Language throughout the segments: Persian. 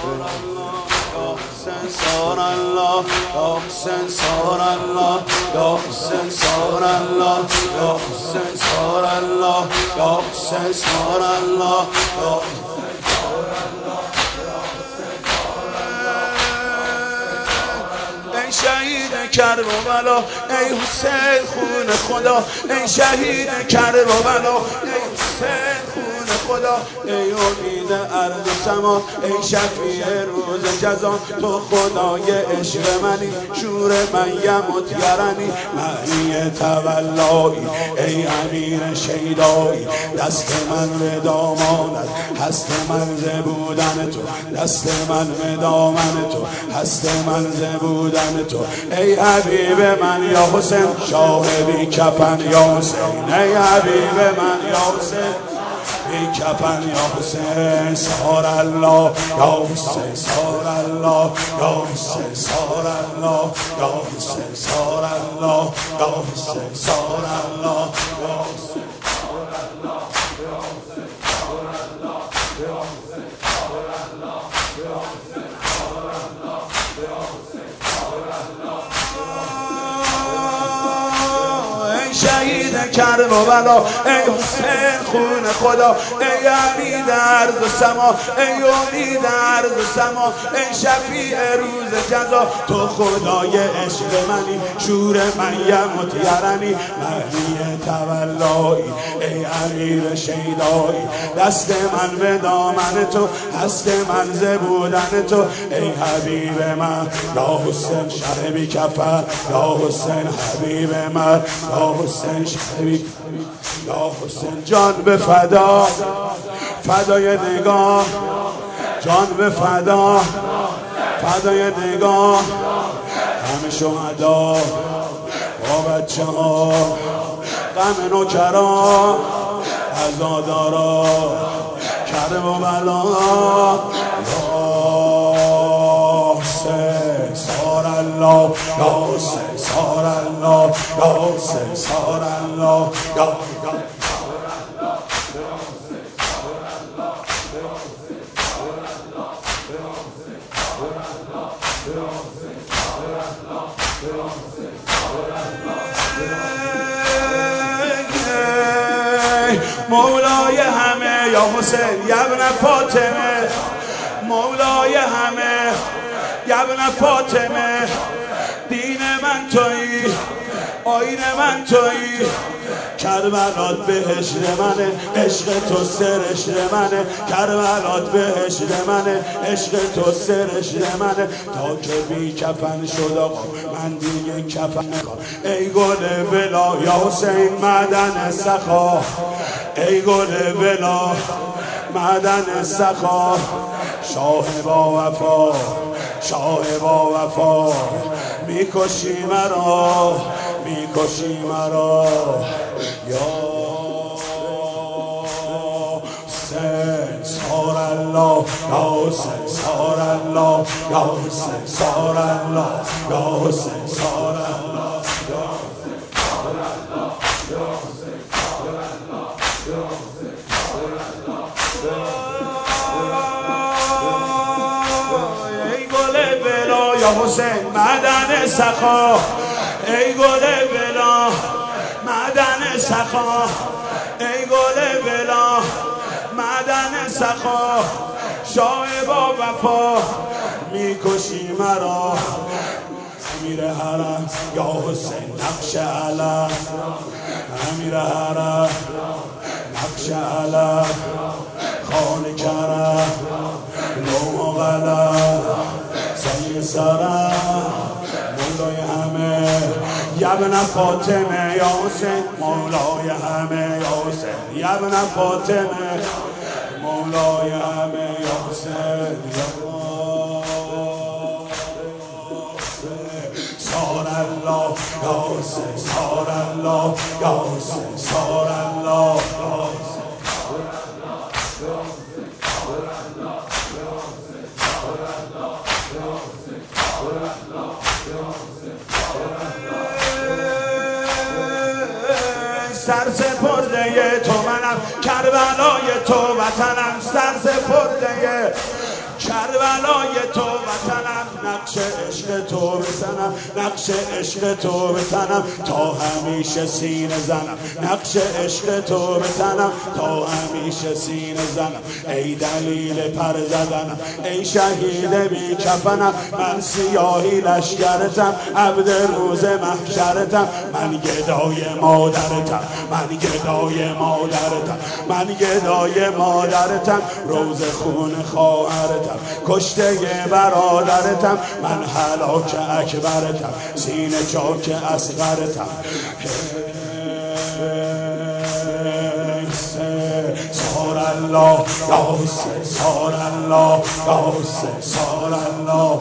سار الله یا حسین سار الله یا حسین سار الله یا حسین سار الله یا حسین سار الله یا ای شهید کربلا ای حسین خون خدا ای شهید کربلا ای حسین خون خدا ای امید ارض و سما ای شفیع روز جزا تو خدای عشق منی شور من یمت یرنی معنی تولایی ای امیر شیدایی دست من به دامانت هست من ز بودن تو دست من به دامن تو هست من ز بودن تو ای حبیب من یا حسین شاه بی کفن یا حسین ای حبیب من یا حسین بی کفن یا حسین سار الله یا حسین سار الله یا حسین سار الله یا حسین سار الله یا حسین سار الله یا حسین سار الله یا حسین سار الله یا حسین سار الله یا حسین سار الله یا حسین سار الله ای شهید کربلا ای حسین خون خدا ای امید ارض و سما ای امید ارض و سما ای شفیع روز جزا تو خدای عشق منی شور من یمت یرنی معنی تولایی ای امیر شیدایی دست من به دامن تو هست من ز بودن تو ای حبیب من یا حسین شه بی کفن یا حسین حبیب من یا حسین شه بی یا حسین جان به فدا فدای نگاه جان به فدا فدای نگاه همه شهدا با بچه ها غم نوکرا عزادارا کرب و بلا یا حسین سار الله یا حسین سار الله یا حسین سار الله یا مولای همه یا حسین یا ابن فاطمه مولای همه یا ابن فاطمه دین من تویی آیین من تویی کربلات بهشت منه عشق تو سرشت منه کربلات بهشت منه عشق تو سرشت منه تا که بی کفن شد آقا من دیگه کفن نخوام ای گل بلا یا حسین معدن سخا ای گل بلا معدن سخا شاه با وفا شاه با وفا میکشی مرا میکشی مرا یا حسین سار الله یا حسین سار الله یا حسین سار الله یا حسین سار الله یا حسین سار الله یا حسین سار الله یا حسین سار الله ای گل بلا یا حسین معدن سخا ای گل بلا معدن سخا ای گل بلا معدن سخا شاه با وفا میکشی مرا امیر حرم یا حسین نقش علم امیر حرم نقش علم خان کرم لوح و قلم سنگ سرم مولای همه یا ابن فاطمه یا حسین مولای همه یا حسین یا ابن فاطمه مولای همه یا حسین سار الله یا حسین سار الله یا حسین سار الله یا حسین سرسپرده تو منم کربلای تو وطنم سرسپرده کربلای تو وطنم، نقش عشق تو بزنم، نقش عشق تو بزنم تا همیشه سینه زنم، نقش عشق تو بزنم تا همیشه سینه زنم. ای دلیل پر زدنم، ای شهید بی کفنم، من سیاهی لشکرتم، عبد روز محشرتم، من گدای مادرتم، من گدای مادرتم، من گدای مادرتم، روز خون خواهرتم، کشته برادرتم، من هلاک اکبرتم، سینه چاک اصغرتم. سار الله یا حسین، سار الله یا حسین، سار الله.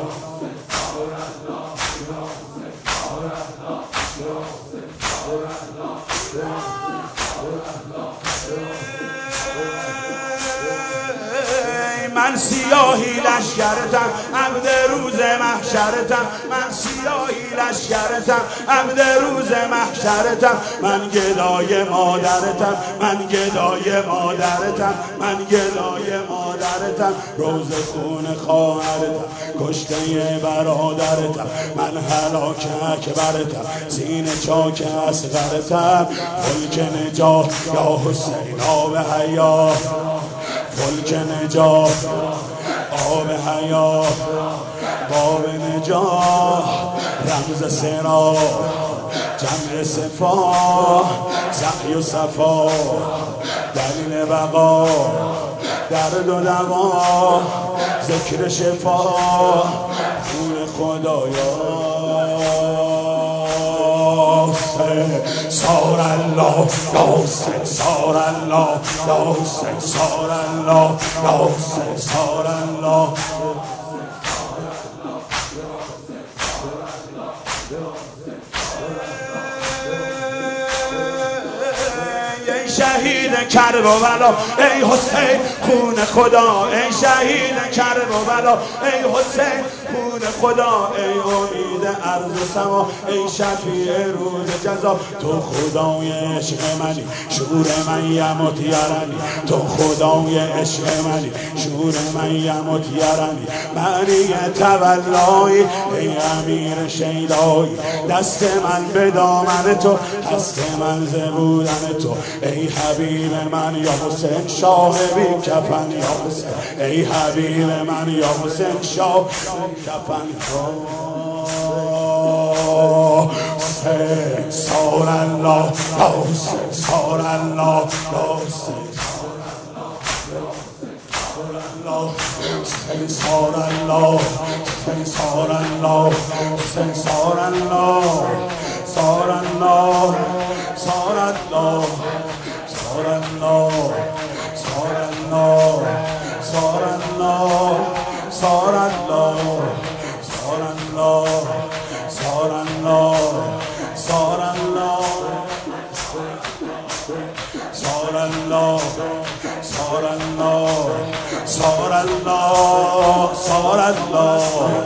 من سیاهی لشکرتم، عبد روز محشرتم، من سیاهی لشکرتم، عبد روز محشرتم، من گدای مادرتم، من گدای مادرتم، من گدای مادرتم، روز خون خواهرتم، کشته برادرتم، من هلاک اکبرتم، سینه چاک اصغرتم. فلک نجات یا حسین آب حیات، فلک نجات آب حیات، باب نجات رمز سرا، جمع صفا، سعی و صفا، دلیل بقا، درد و دوا، ذکر شفا، نور خدایا. سار الله یا حسین، سار الله یا حسین، سار الله یا حسین، سار الله. ای شهید کرب و بلا، ای حسین خون خدا، ای شهید کرب و بلا، ای حسین خون خدا، ای امید عرض و سما، ای شفیع روز جزا. تو خدای عشق منی، شور من یمت یرنی، تو خدای عشق منی، شور من یمت یرنی، معنی تولایی، ای امیر شیدایی، دست من به دامن تو، دست من ز بودن تو، ای حبیب من یا حسین شاه بی کفن یا حسین، ای حبیب من یا حسین شاه کفن. سار الله یا حسین، سار الله یا حسین، سار الله، سار الله، سار الله، سار الله، سار الله، سار الله، سار الله، سار الله، سار الله، سار الله، سار الله، سار الله، سار الله، سار الله، سار الله، سار الله.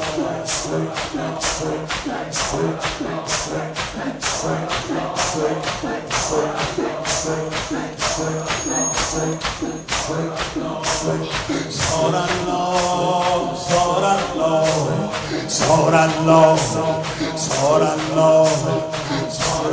سار الله، سار الله، سار الله، سار الله، سار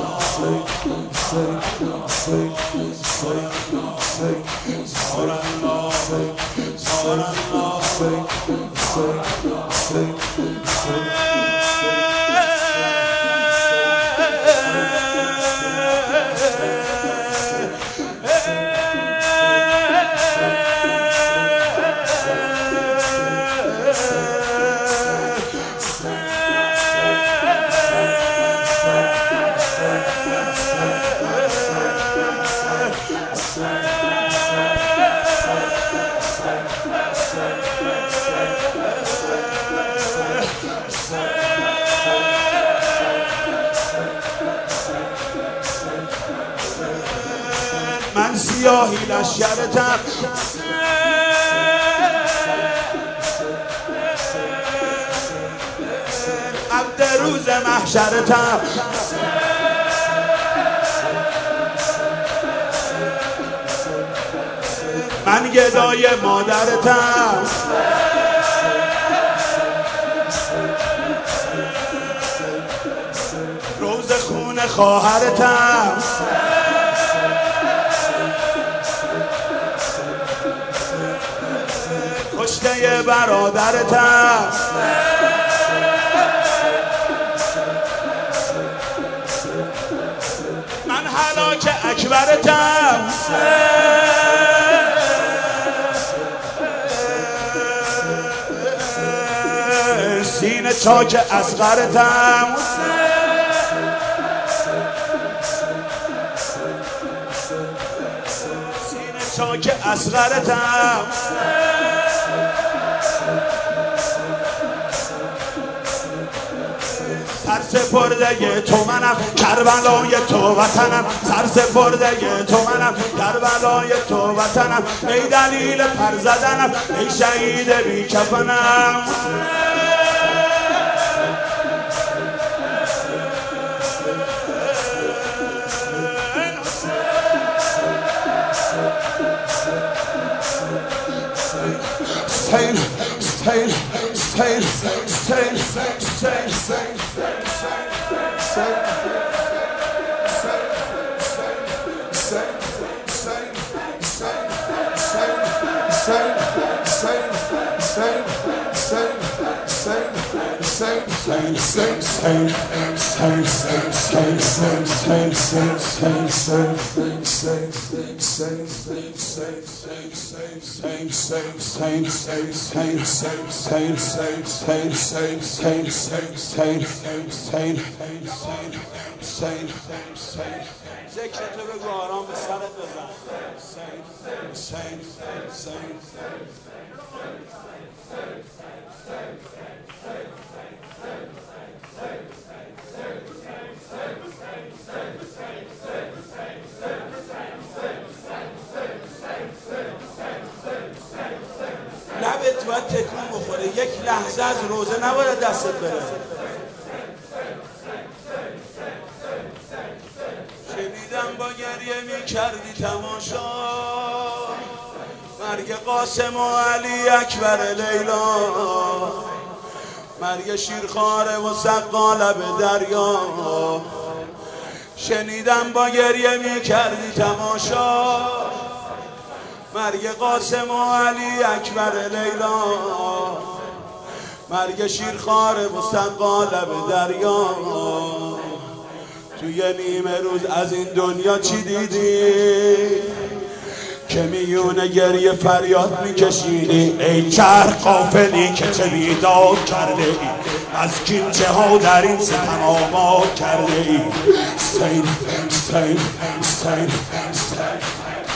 من سیاهی لشکرتم، عبد روز محشرتم، من گدای مادرتم، خواهرتم کشته برادرتم من هلاک اکبرتم سینه چاک اصغرتم سینه چاک اصغرتم سرسپرده تو منم کربلای تو وطنم سرسپرده تو منم کربلای تو وطنم ای دلیل پر زدنم ای شهید بی کفنم ذکرتو بگو آرام به سرت بزن لبت باید تکون بخوره یک لحظه از روزه نباید دستت بره شنیدم با گریه می کردی تماشا مرگ قاسم و علی اکبر لیلا مرگ شیرخواره و سقا لب دریا شنیدم با گریه می کردی تماشا مرگ قاسم و علی اکبر لیلا مرگ شیرخواره و سقا لب دریا توی نیمه روز از این دنیا چی دیدی که میونه گریه فریاد میکشیدی ای چرخ غافلی که چه بیداد کرده ای از کینچه ها در این ستم آباد کرده ای